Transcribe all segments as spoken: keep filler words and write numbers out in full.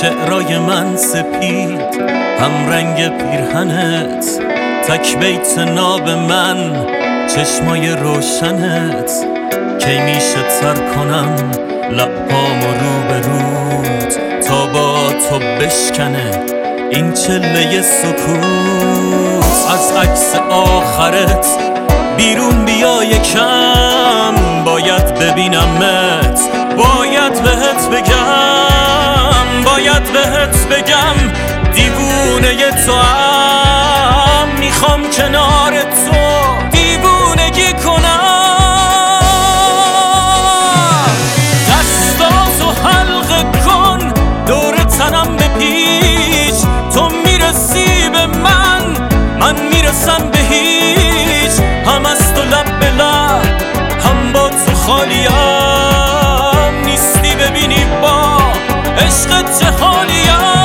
شعرای من سپید هم رنگ پیرهنت، تک بیت ناب من چشمای روشنت. کی میشه تر کنم لبهامو رو به رود تا با تو بشکنه این چله سکوت. از عکس آخرت بیرون بیا یکم، باید ببینمت، باید بهت بگم، باید بهت بگم دیوونه تو هم میخوام کنار تو دیوونگی کنم. دستاتو حلقه کن دور تنم به پیش، تو میرسی به من من میرسم به هیچ. هم از تو لب به لب هم با تو خالیم، نیستی ببینی با عشق چه حالیم.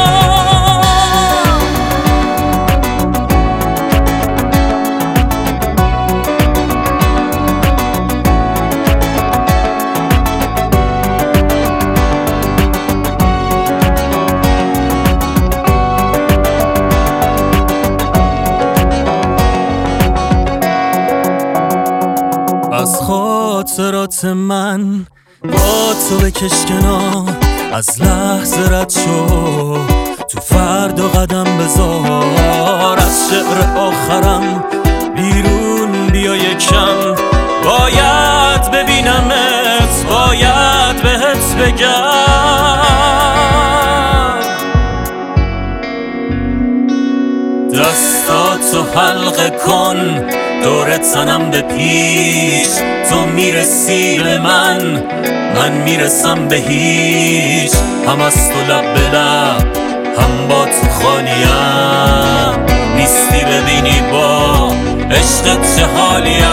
از خاطرات من با تو بکش کنار، از لحظه رد شو تو فردا قدم بذار. از شعر آخرم بیرون بیا یکم، باید ببینمت، باید بهت بگم. دستاتو حلقه کن دور تنم به پیش، تو میرسی به من من میرسم به هیچ. هم از تو لب به لب هم با تو خالیم، نیستی ببینی با عشق چه حالیم.